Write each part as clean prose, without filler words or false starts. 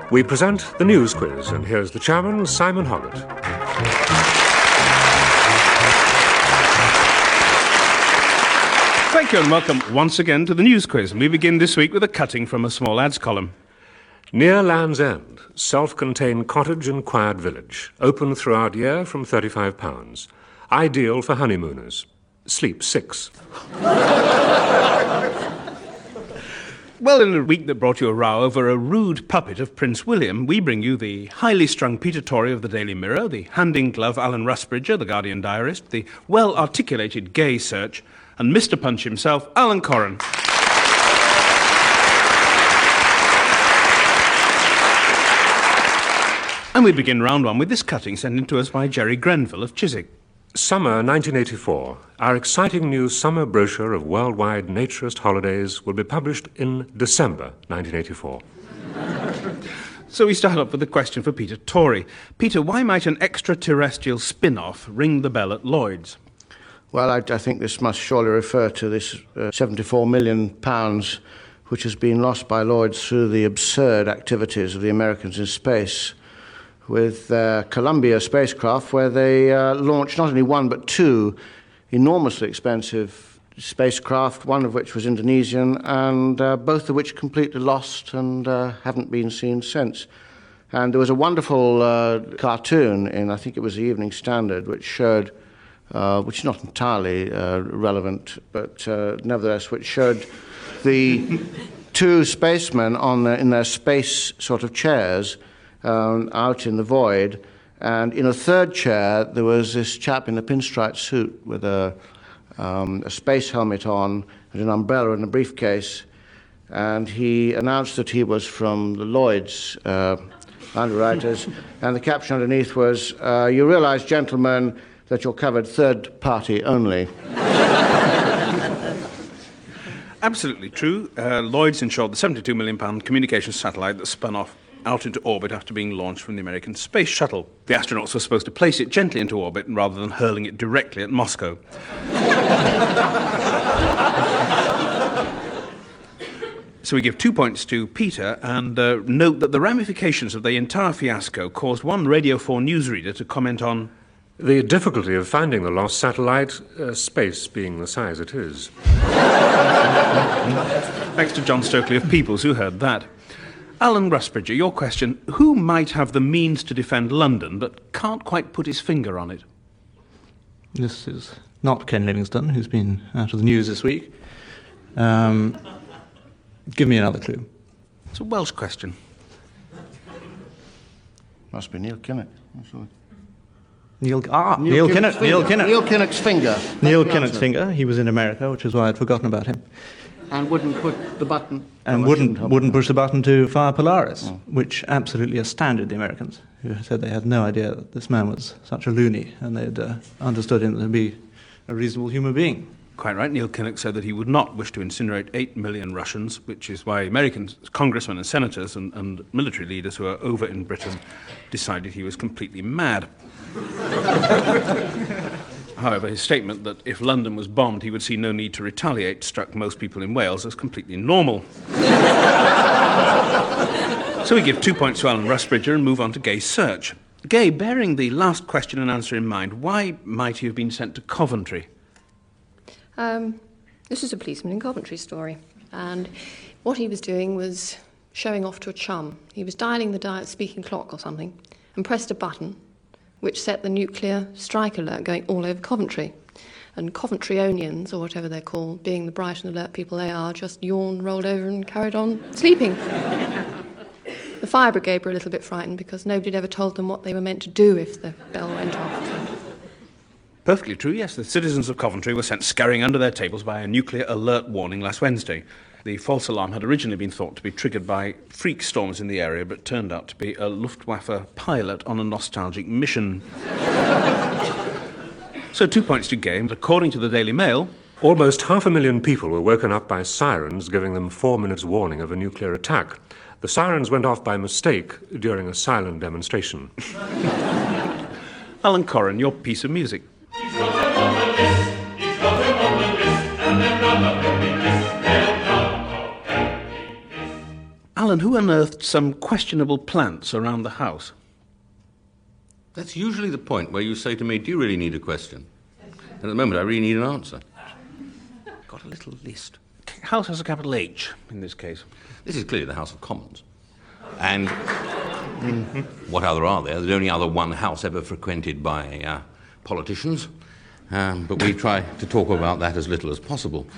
We present the News Quiz, and here's the chairman, Simon Hoggart. Thank you and welcome once again to the News Quiz. And we begin this week with a cutting from a small ads column. Near Land's End, self-contained cottage and quiet village. Open throughout year from £35. Ideal for honeymooners. Sleep 6. Well, in a week that brought you a row over a rude puppet of Prince William, we bring you the highly strung Peter Torry of the Daily Mirror, the hand-in-glove Alan Rusbridger, the Guardian Diarist, the well-articulated Gay Search, and Mr. Punch himself, Alan Corran. And we begin round one with this cutting sent in to us by Jerry Grenville of Chiswick. Summer 1984. Our exciting new summer brochure of worldwide naturist holidays will be published in December 1984. So we start up with a question for Peter Torry. Peter, why might an extraterrestrial spin-off ring the bell at Lloyd's? Well, I think this must surely refer to this £74 million which has been lost by Lloyd's through the absurd activities of the Americans in space with Columbia spacecraft, where they launched not only one but two enormously expensive spacecraft, one of which was Indonesian, and both of which completely lost and haven't been seen since. And there was a wonderful cartoon in, I think it was the Evening Standard, which showed, which is not entirely relevant, but nevertheless, which showed the two spacemen in their space sort of chairs out in the void, and in a third chair there was this chap in a pinstripe suit with a space helmet on and an umbrella and a briefcase, and he announced that he was from the Lloyd's underwriters, and the caption underneath was, "You realise, gentlemen, that you're covered third party only." Absolutely true. Lloyd's insured the £72 million communications satellite that spun off out into orbit after being launched from the American space shuttle. The astronauts were supposed to place it gently into orbit rather than hurling it directly at Moscow. So we give 2 points to Peter and note that the ramifications of the entire fiasco caused one Radio 4 newsreader to comment on the difficulty of finding the lost satellite, space being the size it is. Thanks to John Stokely of Peoples, who heard that. Alan Rusbridger, your question, who might have the means to defend London but can't quite put his finger on it? This is not Ken Livingstone, who's been out of the news this week. Give me another clue. It's a Welsh question. Must be Neil Kinnock. Neil Kinnock. Neil Kinnock's finger. Neil Kinnock's finger. He was in America, which is why I'd forgotten about him. And wouldn't put the button. And wouldn't push the button to fire Polaris, which absolutely astounded the Americans, who said they had no idea that this man was such a loony, and they'd understood him to be a reasonable human being. Quite right. Neil Kinnock said that he would not wish to incinerate 8 million Russians, which is why American congressmen and senators and military leaders who are over in Britain decided he was completely mad. However, his statement that if London was bombed, he would see no need to retaliate struck most people in Wales as completely normal. So we give 2 points to Alan Rusbridger and move on to Gay Search. Gay, bearing the last question and answer in mind, why might he have been sent to Coventry? This is a policeman in Coventry story, and what he was doing was showing off to a chum. He was dialing the speaking clock or something and pressed a button which set the nuclear strike alert going all over Coventry. And Coventryonians, or whatever they're called, being the bright and alert people they are, just yawned, rolled over and carried on sleeping. The fire brigade were a little bit frightened because nobody had ever told them what they were meant to do if the bell went off. Perfectly true, yes. The citizens of Coventry were sent scurrying under their tables by a nuclear alert warning last Wednesday. The false alarm had originally been thought to be triggered by freak storms in the area, but turned out to be a Luftwaffe pilot on a nostalgic mission. So 2 points to Gay. According to the Daily Mail, almost 500,000 people were woken up by sirens giving them 4 minutes warning of a nuclear attack. The sirens went off by mistake during a silent demonstration. Alan Corran, your piece of music. Alan, who unearthed some questionable plants around the house? That's usually the point where you say to me, do you really need a question? And at the moment, I really need an answer. Got a little list. House has a capital H in this case. This is clearly the House of Commons. And what other are there? There's only other one house ever frequented by politicians. But we try to talk about that as little as possible.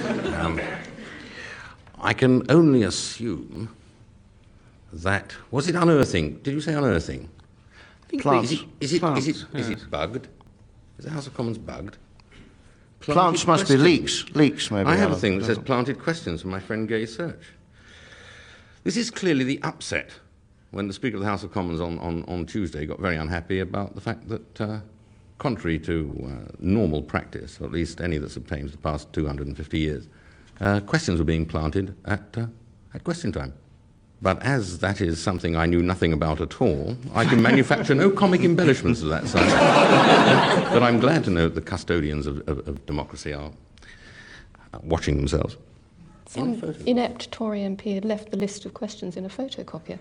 I can only assume that... Was it unearthing? Did you say unearthing? Plants. Is it bugged? Is the House of Commons bugged? Plants must be leeks. Leeks, maybe. I have a thing that says planted questions from my friend Gay Search. This is clearly the upset when the Speaker of the House of Commons on Tuesday got very unhappy about the fact that, contrary to normal practice, or at least any that's obtained the past 250 years, questions were being planted at question time. But as that is something I knew nothing about at all, I can manufacture no comic embellishments of that sort. But I'm glad to know that the custodians of democracy are watching themselves. Some inept Tory MP had left the list of questions in a photocopier.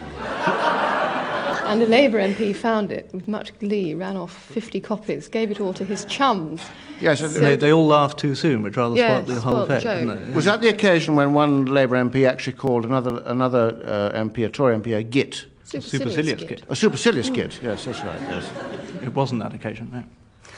And a Labour MP found it with much glee, ran off 50 copies, gave it all to his chums. Yes, they all laughed too soon, which rather spoiled the whole effect. Was that the occasion when one Labour MP actually called another MP, a Tory MP, a git? Supercilious git. A supercilious git, yes, that's right, yes. It wasn't that occasion, no.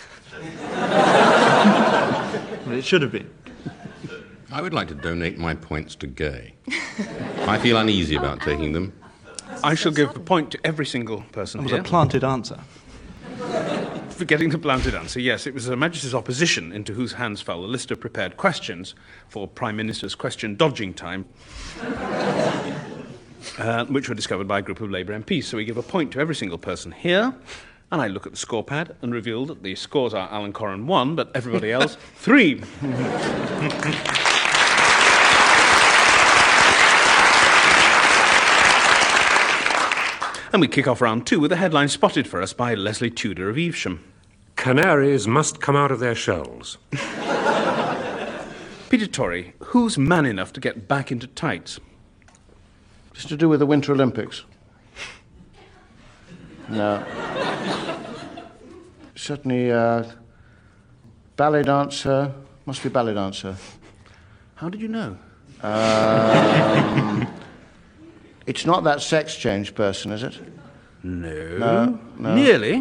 But it should have been. I would like to donate my points to Gay. I feel uneasy about taking them. I shall give a point to every single person It here. was a planted answer. Forgetting the planted answer, yes, it was Her Majesty's opposition into whose hands fell the list of prepared questions for Prime Minister's question dodging time, which were discovered by a group of Labour MPs. So we give a point to every single person here, and I look at the score pad and reveal that the scores are Alan Coren 1, but everybody else 3. And we kick off round 2 with a headline spotted for us by Leslie Tudor of Evesham. Canaries must come out of their shells. Peter Torrey, who's man enough to get back into tights? It's to do with the Winter Olympics. No. Certainly, ballet dancer, must be ballet dancer. How did you know? It's not that sex change person, is it? No. No. Nearly.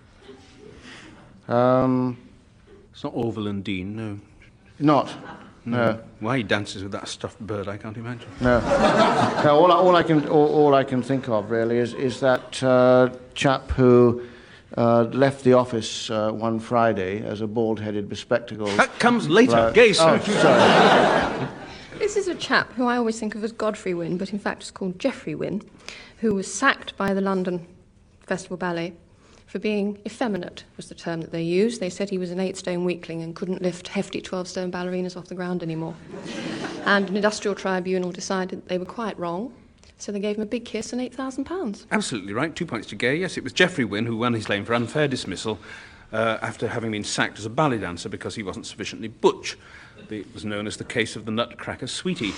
It's not Orville and Dean, no. Not? No. Why he dances with that stuffed bird, I can't imagine. No. No, all I can think of, really, is that chap who left the office one Friday as a bald-headed, bespectacled... That comes later. Gay Search. Oh, sorry. This is a chap who I always think of as Godfrey Wynne, but in fact is called Geoffrey Wynne, who was sacked by the London Festival Ballet for being effeminate, was the term that they used. They said he was an 8-stone weakling and couldn't lift hefty 12-stone ballerinas off the ground anymore. And an industrial tribunal decided that they were quite wrong, so they gave him a big kiss and £8,000. Absolutely right. 2 points to Gay. Yes, it was Geoffrey Wynne who won his claim for unfair dismissal after having been sacked as a ballet dancer because he wasn't sufficiently butch. It was known as the case of the Nutcracker Sweetie.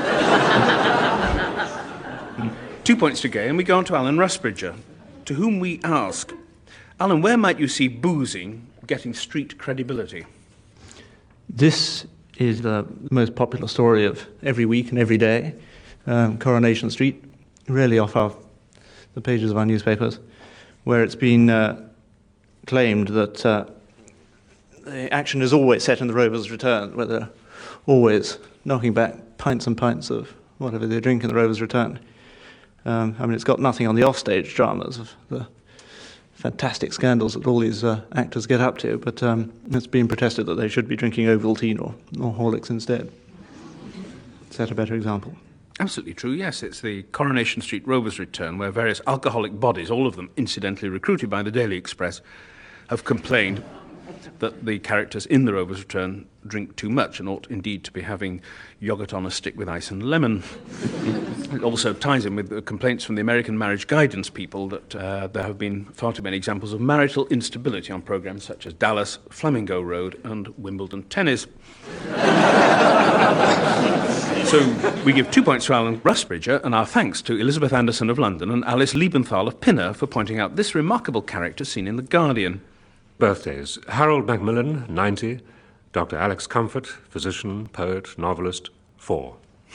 2 points to Gay, and we go on to Alan Rusbridger, to whom we ask, Alan, where might you see boozing getting street credibility? This is the most popular story of every week and every day. Coronation Street, really off the pages of our newspapers, where it's been claimed that the action is always set in the Rovers' Return, where they're always knocking back pints and pints of whatever they drink in the Rovers' Return. It's got nothing on the offstage dramas of the fantastic scandals that all these actors get up to, but it's been protested that they should be drinking Ovaltine or Horlicks instead. Set a better example. Absolutely true, yes. It's the Coronation Street Rovers' Return, where various alcoholic bodies, all of them incidentally recruited by the Daily Express, have complained that the characters in the Rovers' Return drink too much and ought indeed to be having yoghurt on a stick with ice and lemon. It also ties in with the complaints from the American marriage guidance people that there have been far too many examples of marital instability on programmes such as Dallas, Flamingo Road and Wimbledon Tennis. So we give 2 points to Alan Rusbridger and our thanks to Elizabeth Anderson of London and Alice Liebenthal of Pinner for pointing out this remarkable character seen in The Guardian. Birthdays. Harold Macmillan, 90. Dr. Alex Comfort, physician, poet, novelist, 4.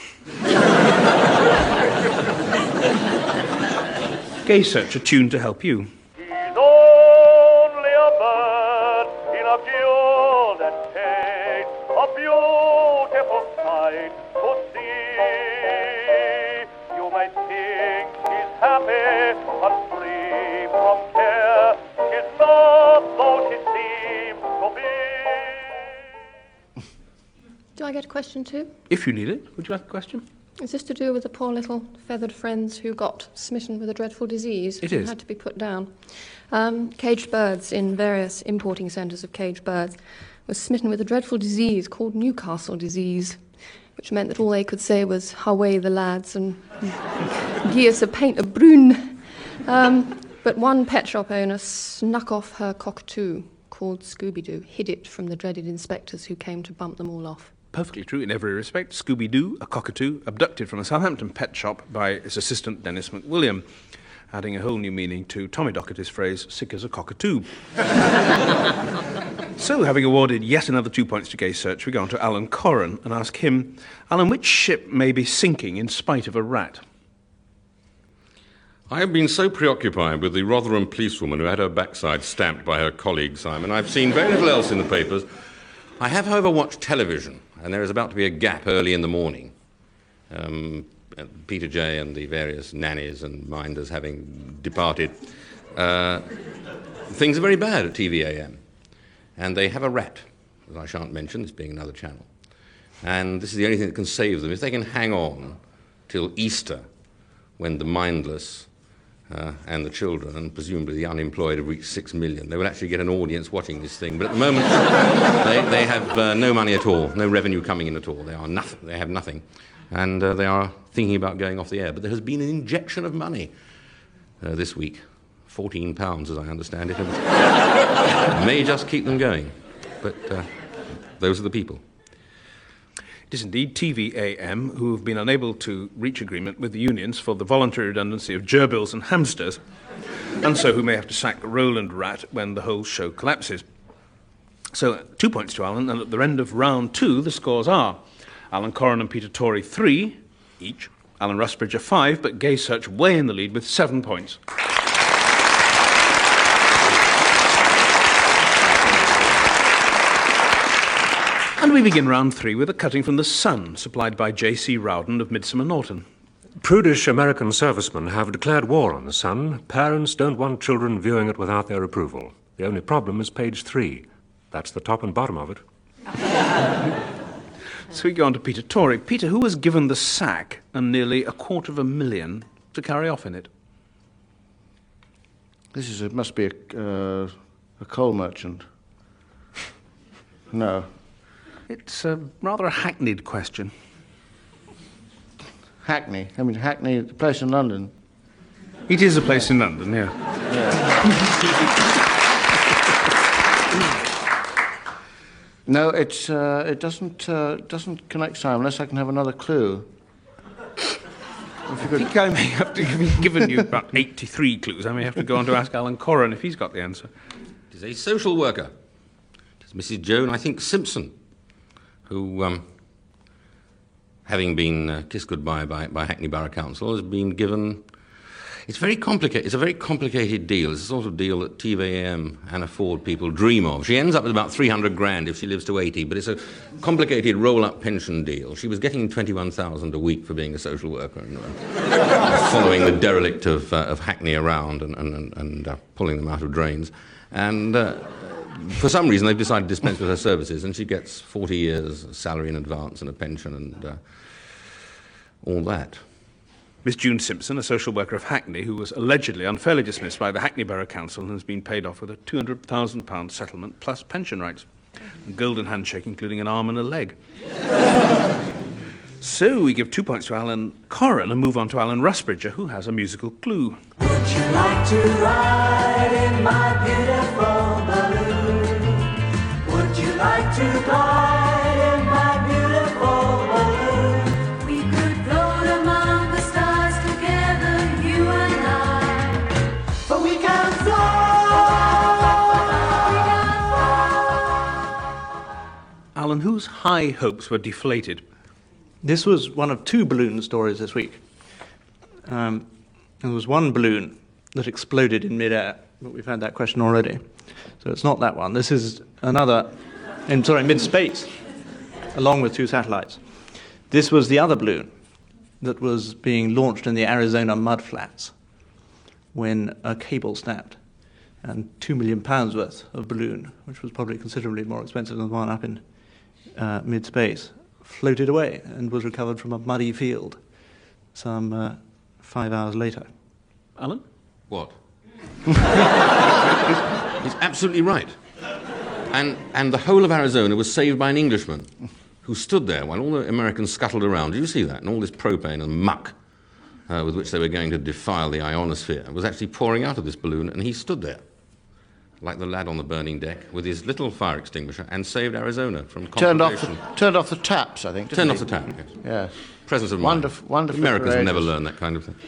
Gay Search, a tune to help you. He's only a bird in a gilded cage, a beautiful sight to see. You may think he's happy and free from care. She's not though she seems to be. Do I get a question too? If you need it, would you like a question? Is this to do with the poor little feathered friends who got smitten with a dreadful disease? It is. And had to be put down. Caged birds in various importing centres of caged birds were smitten with a dreadful disease called Newcastle disease, which meant that all they could say was, "Away the lads," and "Gie us a pint of brune." But one pet shop owner snuck off her cockatoo, called Scooby-Doo, hid it from the dreaded inspectors who came to bump them all off. Perfectly true in every respect. Scooby-Doo, a cockatoo, abducted from a Southampton pet shop by its assistant Dennis McWilliam, adding a whole new meaning to Tommy Docherty's phrase, sick as a cockatoo. So, having awarded yet another 2 points to Gay Search, we go on to Alan Corran and ask him, Alan, which ship may be sinking in spite of a rat? I have been so preoccupied with the Rotherham policewoman who had her backside stamped by her colleague, Simon, I've seen very little else in the papers. I have, however, watched television, and there is about to be a gap early in the morning. Peter Jay and the various nannies and minders having departed. Things are very bad at TVAM, and they have a rat, as I shan't mention, this being another channel. And this is the only thing that can save them. If they can hang on till Easter, when the mindless and the children and presumably the unemployed have reached 6 million, they will actually get an audience watching this thing. But at the moment, they have no money at all, no revenue coming in at all. They are nothing. They have nothing. And they are thinking about going off the air. But there has been an injection of money this week, £14, as I understand it. May just keep them going. But those are the people. It is indeed TVAM who have been unable to reach agreement with the unions for the voluntary redundancy of gerbils and hamsters, and so who may have to sack Roland Rat when the whole show collapses. So 2 points to Alan, and at the end of round 2, the scores are Alan Corran and Peter Torrey 3 each, Alan Rusbridger 5, but Gay Search way in the lead with 7 points. And we begin round 3 with a cutting from The Sun, supplied by J.C. Rowden of Midsummer Norton. Prudish American servicemen have declared war on The Sun. Parents don't want children viewing it without their approval. The only problem is page 3. That's the top and bottom of it. So we go on to Peter Torrey. Peter, who was given the sack and nearly $250,000 to carry off in it? It must be a coal merchant. No. It's rather a hackneyed question. Hackney. I mean, Hackney, the place in London. It is a place in London, yeah. No, it doesn't connect, Simon, unless I can have another clue. I think I may have to have given you about 83 clues. I may have to go on to ask Alan Corran if he's got the answer. It is a social worker. It is Mrs. Joan, I think, Simpson, who, having been kissed goodbye by Hackney Borough Council, has been given... It's very complicated. It's a very complicated deal. It's the sort of deal that TVAM and Afford people dream of. She ends up with about 300 grand if she lives to 80, but it's a complicated roll-up pension deal. She was getting 21,000 a week for being a social worker and following the derelict of Hackney around and pulling them out of drains. And for some reason, they've decided to dispense with her services, and she gets 40 years salary in advance and a pension and all that. Miss June Simpson, a social worker of Hackney, who was allegedly unfairly dismissed by the Hackney Borough Council and has been paid off with a £200,000 settlement plus pension rights. A golden handshake, including an arm and a leg. So we give 2 points to Alan Corran and move on to Alan Rusbridger, who has a musical clue. Would you like to ride in my beautiful balloon? Would you like to glide in my beautiful balloon? whose high hopes were deflated? This was one of two balloon stories this week. There was one balloon that exploded in midair, but we've had that question already. So it's not that one. This is another, mid-space, along with two satellites. This was the other balloon that was being launched in the Arizona mudflats when a cable snapped, and £2 million worth of balloon, which was probably considerably more expensive than the one up in mid-space, floated away and was recovered from a muddy field some 5 hours later. Alan? What? He's absolutely right. And the whole of Arizona was saved by an Englishman who stood there while all the Americans scuttled around. Did you see that? And all this propane and muck with which they were going to defile the ionosphere was actually pouring out of this balloon, and he stood there, like the lad on the burning deck, with his little fire extinguisher, and saved Arizona from conflagration. Turned off the taps, I think. Turned off the tap, yes. Yes. Presence of Wonderful, mind. The Americans will never learn that kind of thing.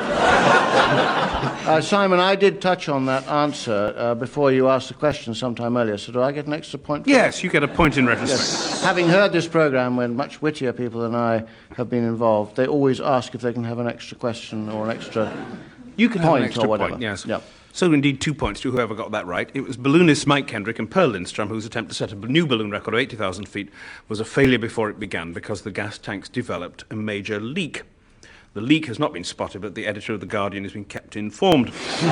Simon, I did touch on that answer before you asked the question sometime earlier, so do I get an extra point? Yes, you get a point in retrospect. Yes. Having heard this programme when much wittier people than I have been involved, they always ask if they can have an extra question or an extra You can point have an extra or whatever. point, yes. Yep. So indeed 2 points to whoever got that right. It was balloonists Mike Kendrick and Pearl Lindstrom whose attempt to set a new balloon record of 80,000 feet was a failure before it began because the gas tanks developed a major leak. The leak has not been spotted, but the editor of The Guardian has been kept informed.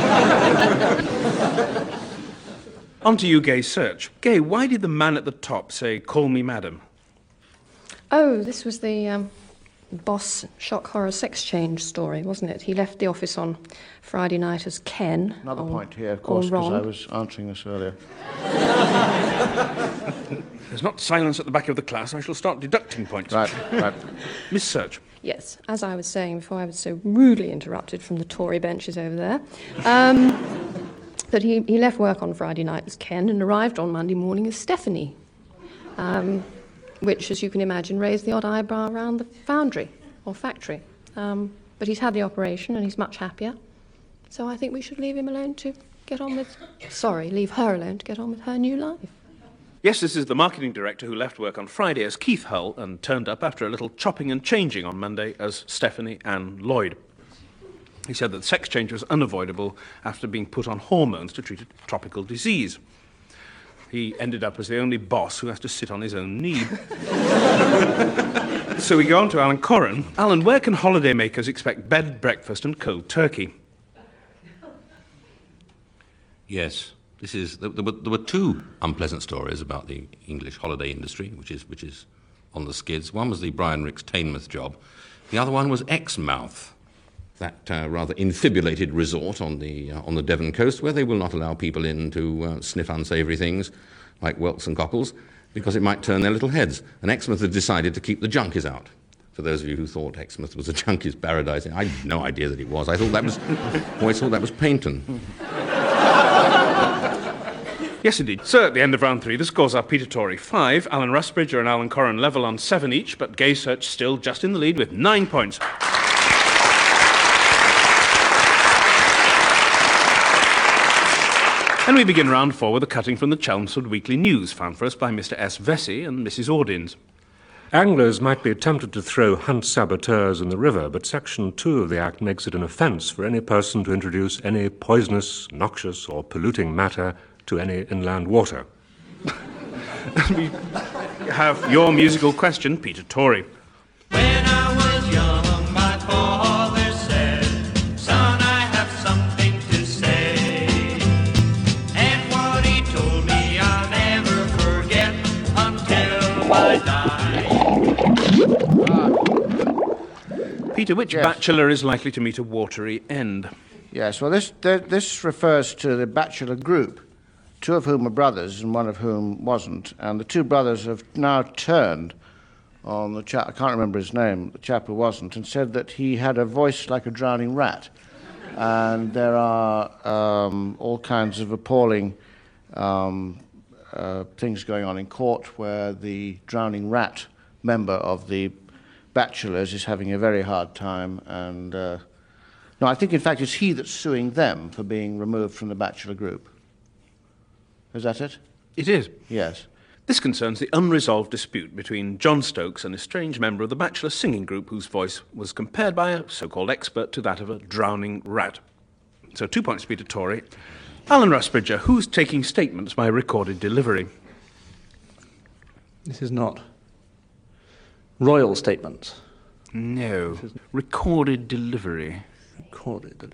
On to you, Gay Search. Gay, why did the man at the top say, "Call me madam"? Oh, this was the boss shock horror sex change story, wasn't it? He left the office on Friday night as Ken. Another point here, of course, because I was answering this earlier. There's not silence at the back of the class. I shall start deducting points. Right. Miss Search. Yes, as I was saying before I was so rudely interrupted from the Tory benches over there, that he left work on Friday night as Ken and arrived on Monday morning as Stephanie, which, as you can imagine, raised the odd eyebrow around the foundry or factory. But he's had the operation and he's much happier. So I think we should leave him alone to get on with... leave her alone to get on with her new life. Yes, this is the marketing director who left work on Friday as Keith Hull and turned up after a little chopping and changing on Monday as Stephanie Ann Lloyd. He said that the sex change was unavoidable after being put on hormones to treat a tropical disease. He ended up as the only boss who has to sit on his own knee. So we go on to Alan Corran. Alan, where can holidaymakers expect bed, breakfast and cold turkey? Yes. There were two unpleasant stories about the English holiday industry, which is on the skids. One was the Brian Rix Teignmouth job. The other one was Exmouth, that rather infibulated resort on the Devon coast, where they will not allow people in to sniff unsavoury things like whelks and cockles, because it might turn their little heads. And Exmouth had decided to keep the junkies out. For those of you who thought Exmouth was a junkie's paradise, I had no idea that it was. I thought that was always thought that was Paynton. Yes, indeed. So at the end of round 3, the scores are Peter Torrey 5, Alan Rusbridger and Alan Corran level on 7 each, but Gay Search still just in the lead with 9 points. And we begin round 4 with a cutting from the Chelmsford Weekly News, found for us by Mr. S. Vesey and Mrs. Audins. Anglers might be tempted to throw hunt saboteurs in the river, but Section 2 of the Act makes it an offence for any person to introduce any poisonous, noxious or polluting matter to any inland water. We have your musical question, Peter Torrey. When I was young, my father said, "Son, I have something to say." And what he told me I'll never forget until I die. Peter, which bachelor is likely to meet a watery end? Yes, well, this refers to the bachelor group, two of whom are brothers and one of whom wasn't. And the two brothers have now turned on the chap, I can't remember his name, the chap who wasn't, and said that he had a voice like a drowning rat. And there are all kinds of appalling things going on in court where the drowning rat member of the bachelors is having a very hard time. And no, I think, in fact, it's he that's suing them for being removed from the bachelor group. Is that it? It is. Yes. This concerns the unresolved dispute between John Stokes and a strange member of the Bachelor singing group whose voice was compared by a so-called expert to that of a drowning rat. So 2 points to Peter Torrey. Alan Rusbridger, who's taking statements by recorded delivery? This is not royal statements. No. Recorded delivery. Recorded delivery.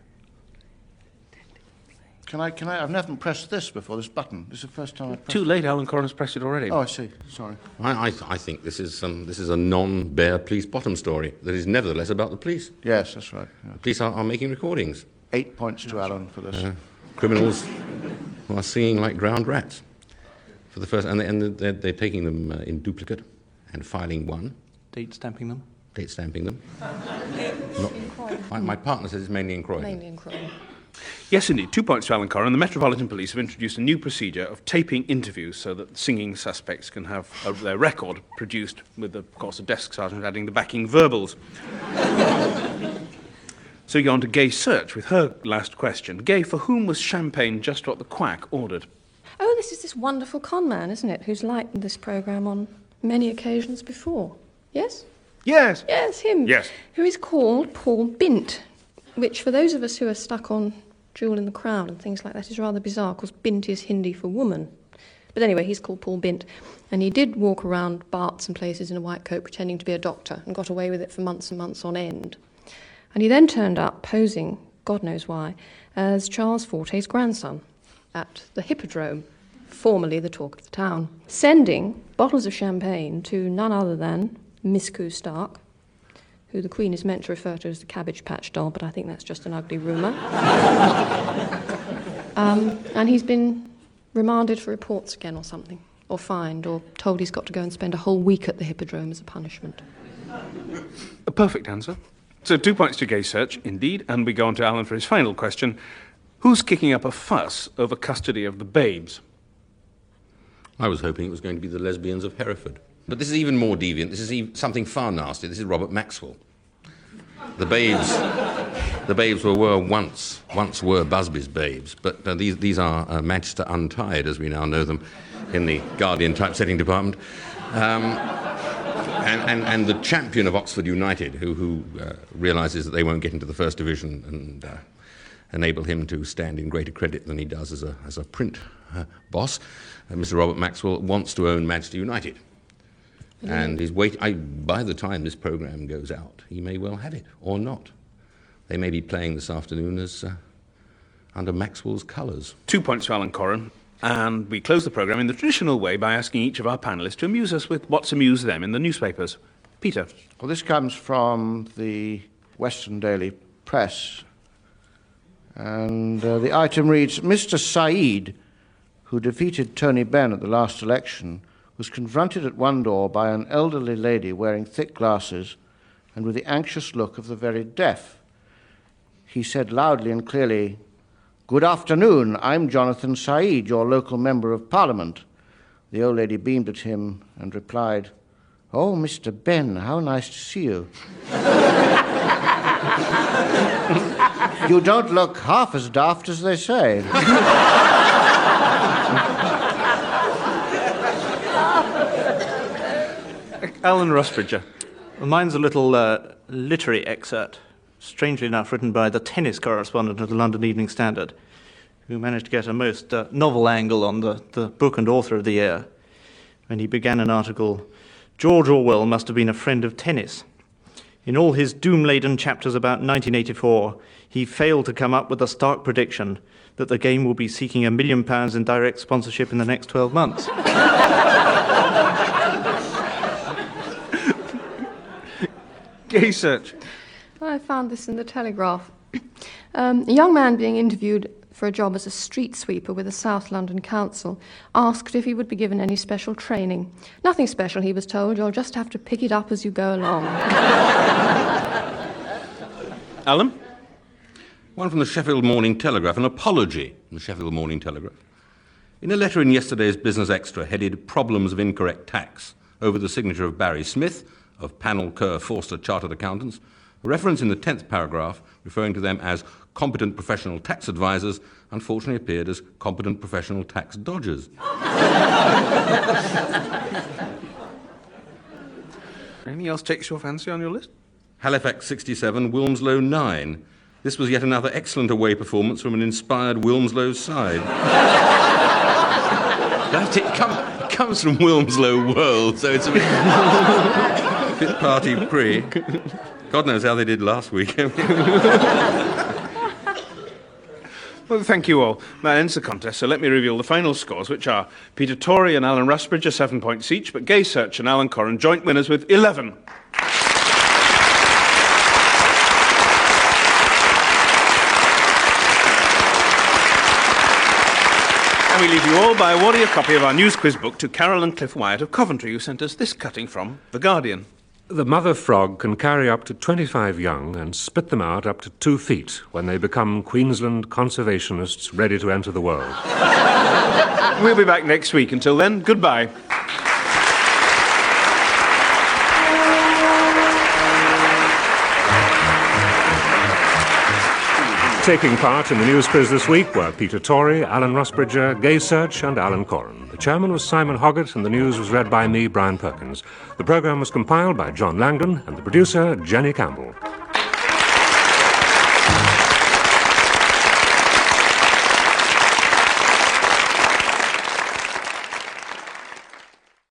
Can I? I've never pressed this before, this button. This is the first time I've pressed Too late, Alan Corran's pressed it already. Oh, I see. Sorry. I think this is a non-Bear Police Bottom story that is nevertheless about the police. Yes, that's right. Yeah. The police are making recordings. 8 points to Alan for this. Criminals who are singing like drowned rats for the first, and they're taking them in duplicate and filing one. Date stamping them. Date stamping them. My partner says it's mainly in Croydon. Mainly in Croydon. Yes, indeed. 2 points to Alan Corran. The Metropolitan Police have introduced a new procedure of taping interviews so that singing suspects can have their record produced with, of course, a desk sergeant adding the backing verbals. So we go on to Gay Search with her last question. Gay, for whom was champagne just what the quack ordered? Oh, this is this wonderful con man, isn't it, who's lightened this programme on many occasions before. Yes? Yes. Yes, him. Yes. Who is called Paul Bint, which for those of us who are stuck on Jewel in the Crown and things like that is rather bizarre, because Bint is Hindi for woman. But anyway, he's called Paul Bint, and he did walk around Barts and places in a white coat pretending to be a doctor and got away with it for months and months on end. And he then turned up posing, God knows why, as Charles Forte's grandson at the Hippodrome, formerly the talk of the town, sending bottles of champagne to none other than Miss Coo Stark, who the Queen is meant to refer to as the Cabbage Patch doll, but I think that's just an ugly rumour. And he's been remanded for reports again or something, or fined, or told he's got to go and spend a whole week at the Hippodrome as a punishment. A perfect answer. So 2 points to Gay Search, indeed, and we go on to Alan for his final question. Who's kicking up a fuss over custody of the babes? I was hoping it was going to be the lesbians of Hereford. But this is even more deviant. This is something far nasty. This is Robert Maxwell. The babes were once were Busby's babes, but these are Manchester Untied, as we now know them, in the Guardian typesetting department. And the champion of Oxford United, who realises that they won't get into the First Division and enable him to stand in greater credit than he does as a print boss, Mr. Robert Maxwell wants to own Manchester United. And by the time this programme goes out, he may well have it, or not. They may be playing this afternoon as under Maxwell's colours. 2 points to Alan Corran. And we close the programme in the traditional way by asking each of our panellists to amuse us with what's amused them in the newspapers. Peter. Well, this comes from the Western Daily Press. And the item reads, Mr. Saeed, who defeated Tony Benn at the last election, was confronted at one door by an elderly lady wearing thick glasses and with the anxious look of the very deaf. He said loudly and clearly, "Good afternoon, I'm Jonathan Saeed, your local member of Parliament." The old lady beamed at him and replied, "Oh, Mr. Benn, how nice to see you." "You don't look half as daft as they say." Alan Rusbridger. Well, mine's a little literary excerpt, strangely enough written by the tennis correspondent of the London Evening Standard, who managed to get a most novel angle on the book and author of the year when he began an article, "George Orwell must have been a friend of tennis. In all his doom-laden chapters about 1984, he failed to come up with a stark prediction that the game will be seeking £1 million in direct sponsorship in the next 12 months. Gay Search. I found this in the Telegraph. A young man being interviewed for a job as a street sweeper with the South London Council asked if he would be given any special training. Nothing special, he was told. You'll just have to pick it up as you go along. Alan? One from the Sheffield Morning Telegraph, an apology from the Sheffield Morning Telegraph. In a letter in yesterday's Business Extra headed Problems of Incorrect Tax, over the signature of Barry Smith, of Panel Kerr Forster Chartered Accountants, a reference in the 10th paragraph referring to them as competent professional tax advisors unfortunately appeared as competent professional tax dodgers. Anything else takes your fancy on your list? Halifax 67, Wilmslow 9. This was yet another excellent away performance from an inspired Wilmslow side. It comes from Wilmslow World, so it's a bit party pre. God knows how they did last week. Well, thank you all. That ends the contest, so let me reveal the final scores, which are Peter Torrey and Alan Rusbridge are 7 points each, but Gay Search and Alan Corran joint winners with 11. And we leave you all by awarding a copy of our news quiz book to Carol and Cliff Wyatt of Coventry, who sent us this cutting from The Guardian. The mother frog can carry up to 25 young and spit them out up to 2 feet when they become Queensland conservationists ready to enter the world. We'll be back next week. Until then, goodbye. Taking part in the news quiz this week were Peter Torrey, Alan Rusbridger, Gay Search and Alan Corran. The chairman was Simon Hoggett and the news was read by me, Brian Perkins. The programme was compiled by John Langdon and the producer, Jenny Campbell.